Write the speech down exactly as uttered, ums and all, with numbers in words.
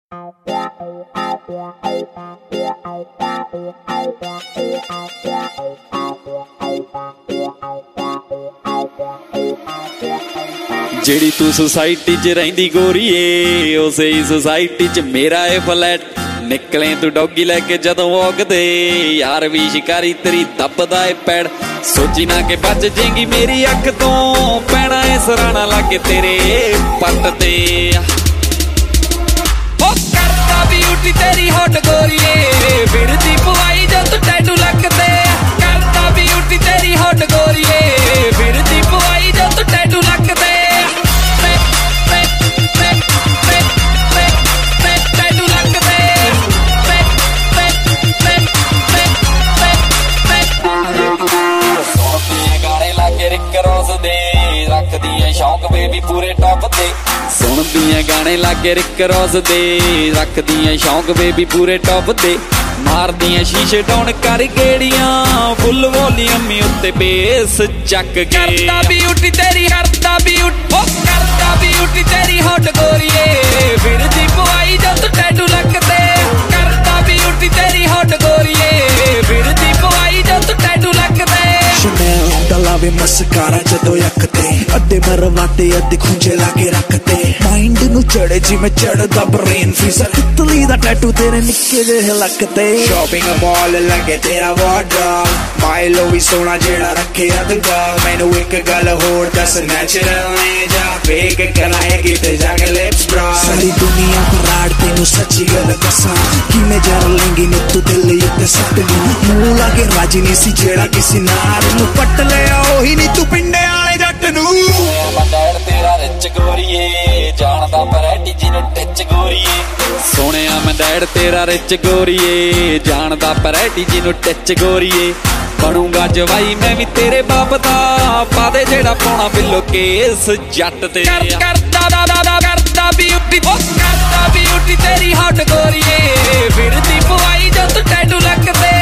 ਜਿਹੜੀ ਤੂੰ ਸੁਸਾਇਟੀ 'ਚ ਰਹਿੰਦੀ ਗੋਰੀਏ ਉਸੇ ਹੀ ਸੁਸਾਇਟੀ 'ਚ ਮੇਰਾ ਏ ਫਲੈਟ। ਨਿਕਲੇ ਤੂੰ ਡੌਗੀ ਲੈ ਕੇ ਜਦੋਂ ਵੋਗਦੇ ਯਾਰ ਵੀ ਸ਼ਿਕਾਰੀ ਤੇਰੀ ਦੱਬਦਾ ਏ ਪੈੜ। ਸੋਚੀ ਨਾ ਕਿ ਬਚ ਜੇਗੀ ਮੇਰੀ ਅੱਖ ਤੋਂ ਪੈਣਾ ਏ ਸਰਾਣਾ ਲਾਗੇ ਤੇਰੇ ਪੱਟ ਤੇ। ਉਹ ਕਰਦਾ ਬਿਊਟੀ ਤੇਰੀ ਹੋਟ ਗੋਰੀਏ ਫਿਰਦੀ ਪਵਾਈ ਜਦ ਤੂੰ ਟੈਟੂ ਲੱਗਦੇ। ਕਰਦਾ ਬਿਊਟੀ ਤੇਰੀ ਹੋਟ ਗੋਰੀਏ ਫਿਰਦੀ ਪਵਾਈ ਜਦ ਤੂੰ ਟੈਟੂ ਲੱਗਦੇ। ਰੱਖਦੀਆਂ ਸ਼ੌਂਕ ਬੇਬੀ ਪੂਰੇ ਟੌਪ ਤੇ। ਸੁਣਦੀਆਂ ਗਾਣੇ ਲਾਗੇ ਰਿਕ ਰੋਜ਼ ਦੇ ਰੱਖਦੀਆਂ ਸ਼ੌਂਕ ਬੇਬੀ ਪੂਰੇ ਟੌਪ ਤੇ। ਮਾਰਦੀਆਂ ਸ਼ੀਸ਼ੇ ਡਾਊਨ ਕਰ ਗੇੜੀਆਂ ਫੁੱਲ ਵੋਲੀਅਮ ਉੱਤੇ ਬੇਸ ਚੱਕ ਕੇ। ਕਰਦਾ ਬਿਊਟੀ ਤੇਰੀ ਕਰਦਾ ਬਿਊਟੀ ਉਹ ਕਰਦਾ ਬਿਊਟੀ ਤੇਰੀ ਹੋਟ ਗੋਰੀਏ ਫਿਰਦੀ ਪਵਾਈ ਜਦ ਤੂੰ ਟੈਟੂ ਲੱਗਦੇ। ਕਰਦਾ ਬਿਊਟੀ ਤੇਰੀ ਹੋਟ ਗੋਰੀਏ ਫਿਰਦੀ ਪਵਾਈ ਜਦ ਤੂੰ ਟੈਟੂ ਲੱਗਦੇ। ਸ਼ਨੈਲ ਦਾ ਲਾਵੇ ਮਸਕਾਰਾ ਜਦੋਂ ਅੱਖ ਤੇ ਅੱਧੇ ਮਰਵਾਟੇ ਅੱਧੇ ਖੁੰਝੇ ਲਾ ਕੇ ਰੱਖਦੇ। ਮਾਈਂਡ ਨੂੰ ਚੜੇ ਜਿਵੇਂ ਚੜਦਾ ਬ੍ਰੇਨ ਫੀਜ਼ਰ ਤਿੱਤਲੀ ਦਾ ਟੈਟੂ ਤੇਰੇ ਨਿੱਕੇ ਜਿਹੇ ਲੱਕ ਤੇ। ਸ਼ਾਪਿੰਗ ਮਾਲ ਲੱਗੇ ਤੇਰਾ ਵਾਰਡਰੋਬ ਮਾਇਲੋ ਵੀ ਸੋਹਣਾ ਜਿਹੜਾ ਰੱਖੇ ਅਦਗਾ। ਮੈਨੂੰ ਇੱਕ ਗੱਲ ਹੋਰ ਦੱਸ ਨੈਚੁਰਲ ਨੇ ਜਾਂ ਫੇਕ ਕਰਾਏ ਕਿਤੇ ਜਾ ਕੇ ਲਿਪਸ ਬਰਾ। ਸਾਰੀ ਦੁਨੀਆ ਫਰਾਡ ਤੈਨੂੰ ਸੱਚੀ ਗੱਲ ਦੱਸਾਂ ਕਿਵੇਂ ਜਰ ਲੈਂਗੀ ਨੀ ਤੂੰ ਦਿਲ ਉੱਤੇ ਸੱਟ ਲਈ। ਮੂੰਹ ਲਾ ਕੇ ਰਾਜੀ ਨਹੀਂ ਸੀ ਜਿਹੜਾ ਕਿਸੇ ਨਾਲ ਨੂੰ ਪੱਟ ਲਿਆ ਉਹੀ ਨੀ ਤੂੰ ਪਿੰਡੇ ਵਾਲੇ ਜੱਟ ਨੂੰ। ਡੈਡ ਤੇਰਾ ਰਿਚ ਗੋਰੀਏ ਜਾਣਦਾ ਪਰੈਟੀ ਜਿਹਨੂੰ ਟਿੱਚ ਗੋਰੀਏ। ਸੋਹਣਿਆ ਮੈਂ ਡੈਡ ਤੇਰਾ ਰਿਚ ਗੋਰੀਏ ਜਾਣਦਾ ਪਰੈਟੀ ਜਿਹਨੂੰ ਟਿੱਚ ਗੋਰੀਏ। ਬਣੂਗਾ ਜਵਾਈ ਮੈਂ ਵੀ ਤੇਰੇ ਬਾਪ ਦਾ ਪਾ ਦੇ ਜਿਹੜਾ ਪਾਉਣਾ ਬਿੱਲੋ ਕੇਸ ਜੱਟ ਤੇ। ਕਰਦਾ ਦਾ ਦਾ ਦਾ ਕਰਦਾ ਬਿਊਟੀ ਉਹ ਕਰਦਾ ਬਿਊਟੀ ਤੇਰੀ ਹੱਟ ਗੋਰੀਏ ਫਿਰਦੀ ਪਵਾਈ ਜਦ ਤੂੰ ਟੈਟੂ ਲੱਗਦੇ।